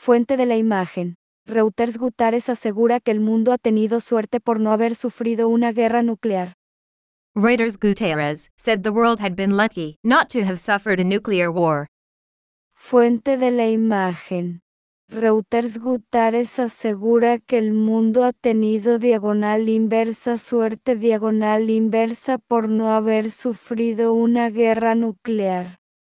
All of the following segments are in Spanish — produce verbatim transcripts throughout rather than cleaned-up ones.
Fuente de la imagen. Reuters. Guterres asegura que el mundo ha tenido suerte por no haber sufrido una guerra nuclear. Reuters. Guterres said the world had been lucky not to have suffered a nuclear war. Fuente de la imagen. Reuters. Guterres asegura que el mundo ha tenido diagonal inversa suerte diagonal inversa por no haber sufrido una guerra nuclear.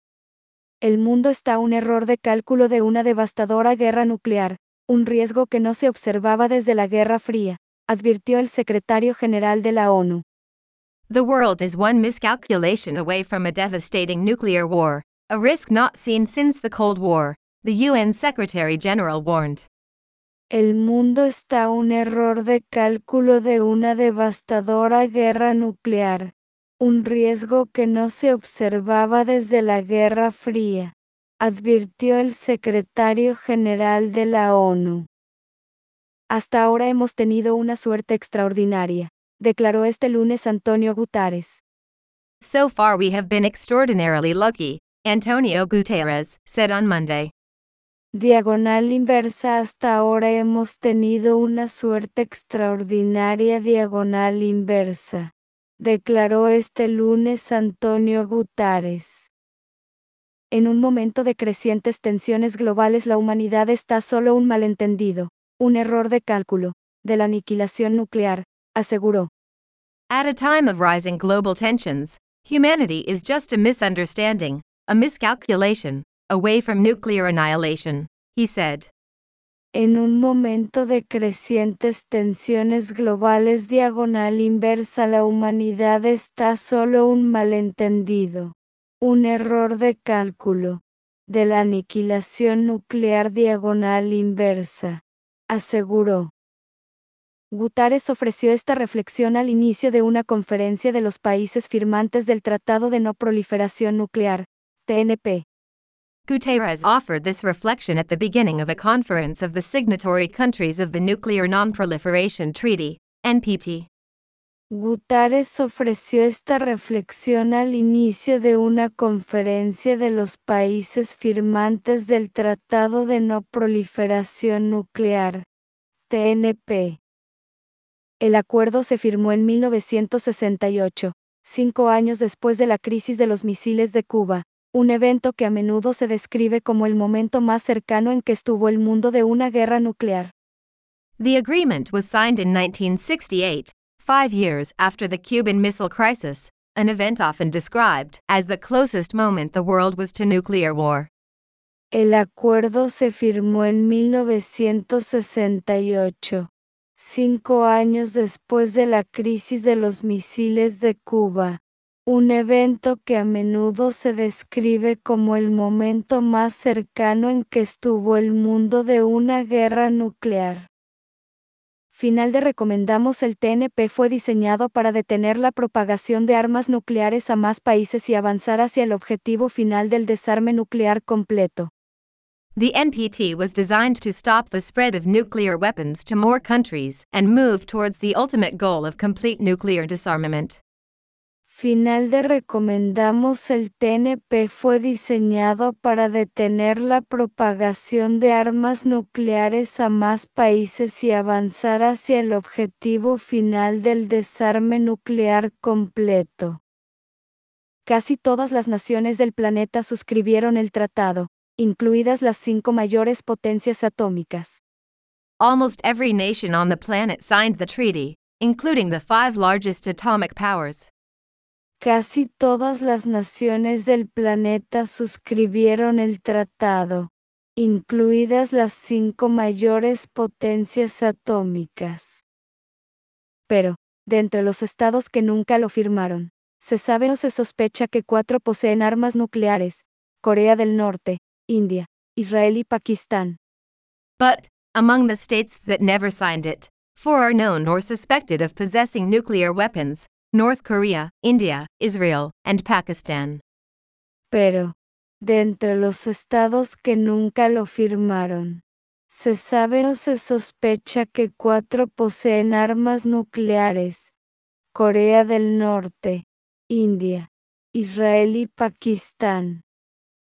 El mundo está a un error de cálculo de una devastadora guerra nuclear, un riesgo que no se observaba desde la Guerra Fría, advirtió el secretario general de la ONU. The world is one miscalculation away from a devastating nuclear war, a risk not seen since the Cold War, the U N Secretary General warned. El mundo está a un error de cálculo de una devastadora guerra nuclear, un riesgo que no se observaba desde la Guerra Fría, advirtió el secretario general de la ONU. Hasta ahora hemos tenido una suerte extraordinaria, declaró este lunes Antonio Guterres. So far we have been extraordinarily lucky, Antonio Guterres said on Monday. Diagonal inversa. Hasta ahora hemos tenido una suerte extraordinaria diagonal inversa, declaró este lunes Antonio Guterres. En un momento de crecientes tensiones globales, la humanidad está solo un malentendido, un error de cálculo, de la aniquilación nuclear, aseguró. At a time of rising global tensions, humanity is just a misunderstanding, a miscalculation, away from nuclear annihilation, he said. En un momento de crecientes tensiones globales diagonal inversa, la humanidad está solo un malentendido, un error de cálculo, de la aniquilación nuclear diagonal inversa, aseguró. Guterres ofreció esta reflexión al inicio de una conferencia de los países firmantes del Tratado de No Proliferación Nuclear, T N P. Guterres offered this reflection at the beginning of a conference of the signatory countries of the Nuclear Non-Proliferation Treaty, N P T. Guterres ofreció esta reflexión al inicio de una conferencia de los países firmantes del Tratado de No Proliferación Nuclear, T N P. El acuerdo se firmó en mil novecientos sesenta y ocho, cinco años después de la crisis de los misiles de Cuba, un evento que a menudo se describe como el momento más cercano en que estuvo el mundo de una guerra nuclear. The agreement was signed in nineteen sixty-eight, five years after the Cuban Missile Crisis, an event often described as the closest moment the world was to nuclear war. El acuerdo se firmó en mil novecientos sesenta y ocho, cinco años después de la crisis de los misiles de Cuba, un evento que a menudo se describe como el momento más cercano en que estuvo el mundo de una guerra nuclear. Final de recomendamos. El T N P fue diseñado para detener la propagación de armas nucleares a más países y avanzar hacia el objetivo final del desarme nuclear completo. The N P T was designed to stop the spread of nuclear weapons to more countries and move towards the ultimate goal of complete nuclear disarmament. Final de recomendamos. El T N P fue diseñado para detener la propagación de armas nucleares a más países y avanzar hacia el objetivo final del desarme nuclear completo. Casi todas las naciones del planeta suscribieron el tratado, incluidas las cinco mayores potencias atómicas. Almost every nation on the planet signed the treaty, including the five largest atomic powers. Casi todas las naciones del planeta suscribieron el tratado, incluidas las cinco mayores potencias atómicas. Pero, de entre los estados que nunca lo firmaron, se sabe o se sospecha que cuatro poseen armas nucleares: Corea del Norte, India, Israel y Pakistán. But, among the states that never signed it, four are known or suspected of possessing nuclear weapons: North Korea, India, Israel, and Pakistan. Pero, de entre los estados que nunca lo firmaron, se sabe o se sospecha que cuatro poseen armas nucleares: Corea del Norte, India, Israel y Pakistán.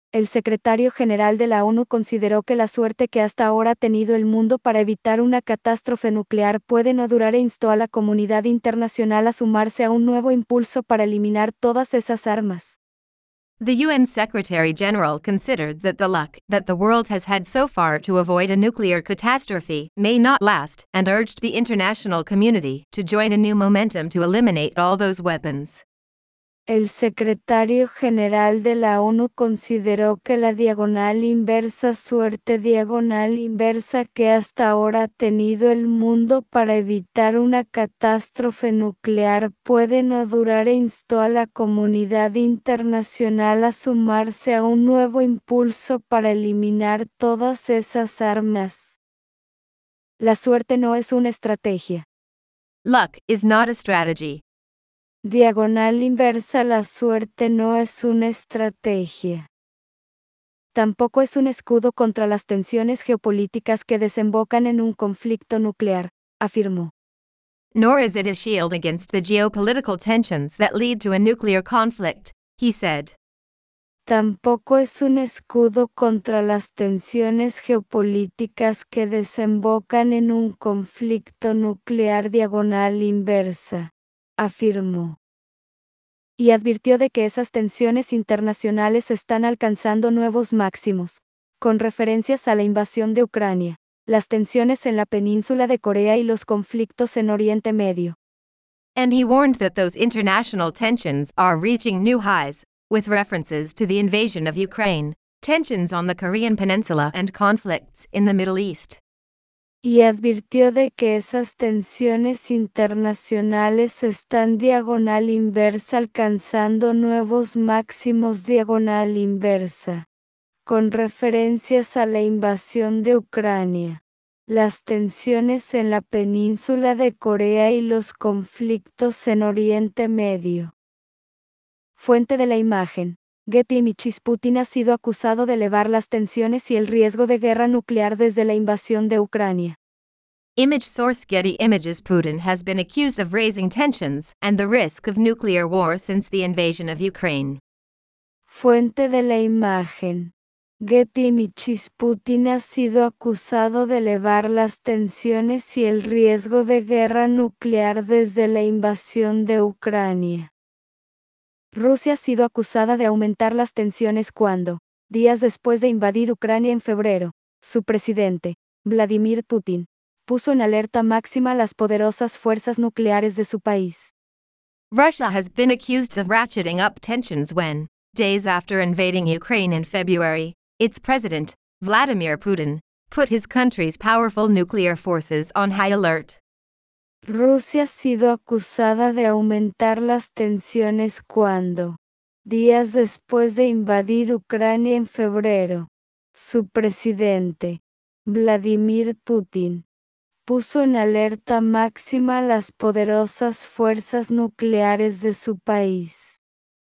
El secretario general de la ONU consideró que la suerte que hasta ahora ha tenido el mundo para evitar una catástrofe nuclear puede no durar e instó a la comunidad internacional a sumarse a un nuevo impulso para eliminar todas esas armas. The U N Secretary General considered that the luck that the world has had so far to avoid a nuclear catastrophe may not last, and urged the international community to join a new momentum to eliminate all those weapons. El secretario general de la ONU consideró que la diagonal inversa suerte diagonal inversa que hasta ahora ha tenido el mundo para evitar una catástrofe nuclear puede no durar e instó a la comunidad internacional a sumarse a un nuevo impulso para eliminar todas esas armas. La suerte no es una estrategia. Luck is not a strategy. Diagonal inversa la suerte no es una estrategia. Tampoco es un escudo contra las tensiones geopolíticas que desembocan en un conflicto nuclear, afirmó. Nor is it a shield against the geopolitical tensions that lead to a nuclear conflict, he said. Tampoco es un escudo contra las tensiones geopolíticas que desembocan en un conflicto nuclear diagonal inversa, afirmó. Y advirtió de que esas tensiones internacionales están alcanzando nuevos máximos, con referencias a la invasión de Ucrania, las tensiones en la península de Corea y los conflictos en Oriente Medio. And he warned that those international tensions are reaching new highs, with references to the invasion of Ukraine, tensions on the Korean Peninsula and conflicts in the Middle East. Y advirtió de que esas tensiones internacionales están diagonal inversa alcanzando nuevos máximos diagonal inversa, con referencias a la invasión de Ucrania, las tensiones en la península de Corea y los conflictos en Oriente Medio. Fuente de la imagen. Getty Images. Putin ha sido acusado de elevar las tensiones y el riesgo de guerra nuclear desde la invasión de Ucrania. Image source Getty Images. Putin has been accused of raising tensions and the risk of nuclear war since the invasion of Ukraine. Fuente de la imagen. Getty Images. Putin ha sido acusado de elevar las tensiones y el riesgo de guerra nuclear desde la invasión de Ucrania. Rusia ha sido acusada de aumentar las tensiones cuando, días después de invadir Ucrania en febrero, su presidente, Vladimir Putin, puso en alerta máxima las poderosas fuerzas nucleares de su país. Russia has been accused of ratcheting up tensions when, days after invading Ukraine in February, its president, Vladimir Putin, put his country's powerful nuclear forces on high alert. Rusia ha sido acusada de aumentar las tensiones cuando, días después de invadir Ucrania en febrero, su presidente, Vladimir Putin, puso en alerta máxima las poderosas fuerzas nucleares de su país.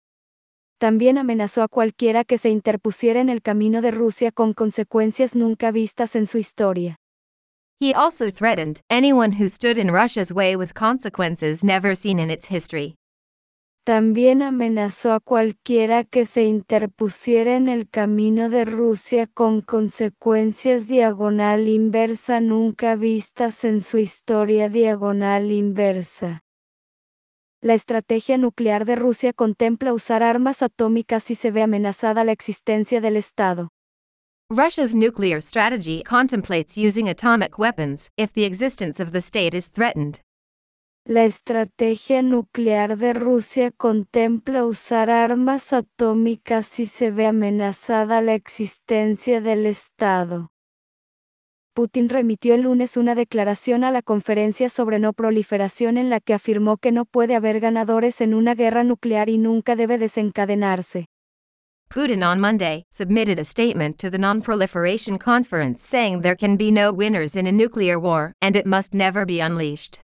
También amenazó a cualquiera que se interpusiera en el camino de Rusia con consecuencias nunca vistas en su historia. He also threatened anyone who stood in Russia's way with consequences never seen in its history. También amenazó a cualquiera que se interpusiera en el camino de Rusia con consecuencias diagonal inversa nunca vistas en su historia diagonal inversa. La estrategia nuclear de Rusia contempla usar armas atómicas si se ve amenazada la existencia del Estado. Russia's nuclear strategy contemplates using atomic weapons if the existence of the state is threatened. La estrategia nuclear de Rusia contempla usar armas atómicas si se ve amenazada la existencia del Estado. Putin remitió el lunes una declaración a la Conferencia sobre No Proliferación en la que afirmó que no puede haber ganadores en una guerra nuclear y nunca debe desencadenarse. Putin on Monday submitted a statement to the Non-Proliferation Conference saying there can be no winners in a nuclear war and it must never be unleashed.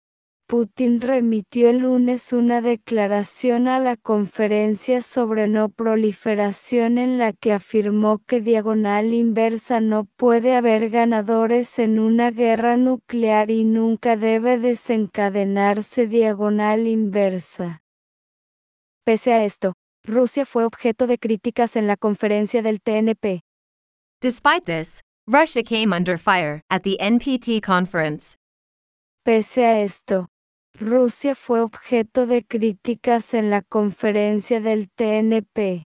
Putin remitió el lunes una declaración a la Conferencia sobre No Proliferación en la que afirmó que diagonal inversa no puede haber ganadores en una guerra nuclear y nunca debe desencadenarse diagonal inversa. Pese a esto, Rusia fue objeto de críticas en la conferencia del T N P. Despite this, Russia came under fire at the N P T conference. Pese a esto, Rusia fue objeto de críticas en la conferencia del T N P.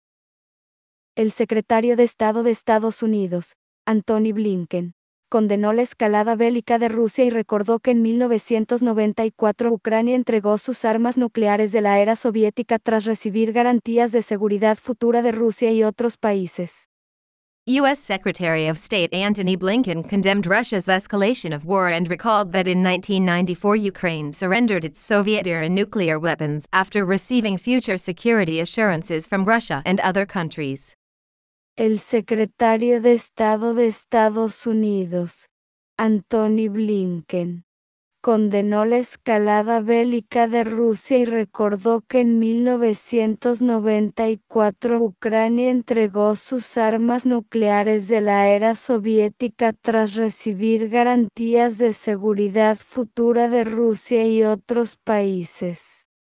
El secretario de Estado de Estados Unidos, Antony Blinken, condenó la escalada bélica de Rusia y recordó que en mil novecientos noventa y cuatro Ucrania entregó sus armas nucleares de la era soviética tras recibir garantías de seguridad futura de Rusia y otros países. U S Secretary of State Antony Blinken condemned Russia's escalation of war and recalled that in nineteen ninety-four Ukraine surrendered its Soviet-era nuclear weapons after receiving future security assurances from Russia and other countries. El secretario de Estado de Estados Unidos, Antony Blinken, condenó la escalada bélica de Rusia y recordó que en mil novecientos noventa y cuatro Ucrania entregó sus armas nucleares de la era soviética tras recibir garantías de seguridad futura de Rusia y otros países.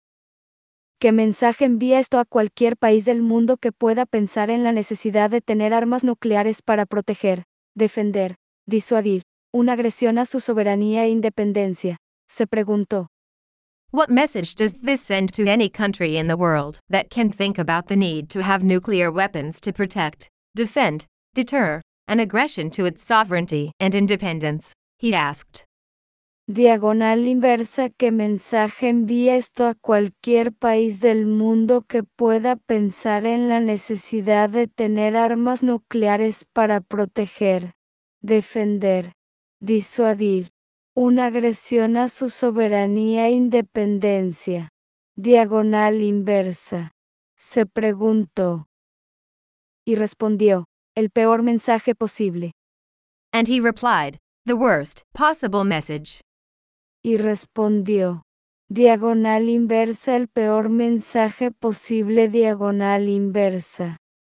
¿Qué mensaje envía esto a cualquier país del mundo que pueda pensar en la necesidad de tener armas nucleares para proteger, defender, disuadir una agresión a su soberanía e independencia? Se preguntó. What message does this send to any country in the world that can think about the need to have nuclear weapons to protect, defend, deter, an aggression to its sovereignty and independence? He asked. Diagonal inversa. ¿Qué mensaje envía esto a cualquier país del mundo que pueda pensar en la necesidad de tener armas nucleares para proteger, defender, disuadir una agresión a su soberanía e independencia? Diagonal inversa. Se preguntó. Y respondió, el peor mensaje posible. And he replied, the worst possible message. Y respondió, diagonal inversa, el peor mensaje posible. Diagonal inversa.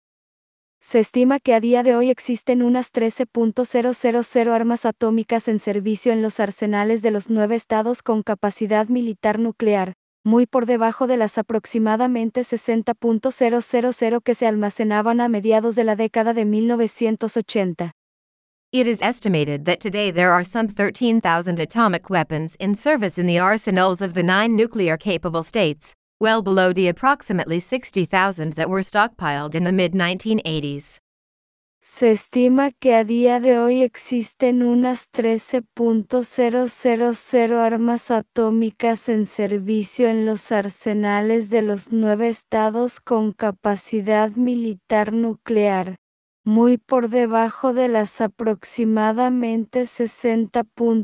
Se estima que a día de hoy existen unas trece mil armas atómicas en servicio en los arsenales de los nueve estados con capacidad militar nuclear, muy por debajo de las aproximadamente sesenta mil que se almacenaban a mediados de la década de mil novecientos ochenta. It is estimated that today there are some thirteen thousand atomic weapons in service in the arsenals of the nine nuclear-capable states, well below the approximately sixty thousand that were stockpiled in the mid nineteen eighties. Se estima que a día de hoy existen unas trece mil armas atómicas en servicio en los arsenales de los nueve estados con capacidad militar nuclear, muy por debajo de las aproximadamente sesenta mil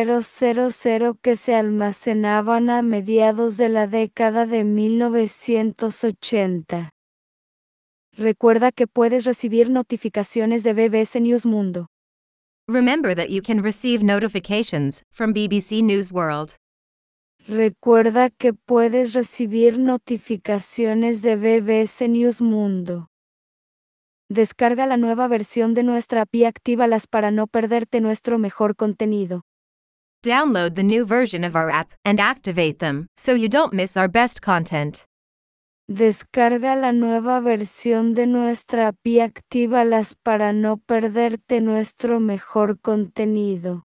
que se almacenaban a mediados de la década de mil novecientos ochenta. Recuerda que puedes recibir notificaciones de B B C News Mundo. Remember that you can receive notifications from B B C News World. Recuerda que puedes recibir notificaciones de B B C News Mundo. Descarga la nueva versión de nuestra app y actívalas para no perderte nuestro mejor contenido. Download the new version of our app and activate them so you don't miss our best content. Descarga la nueva versión de nuestra app y actívalas para no perderte nuestro mejor contenido.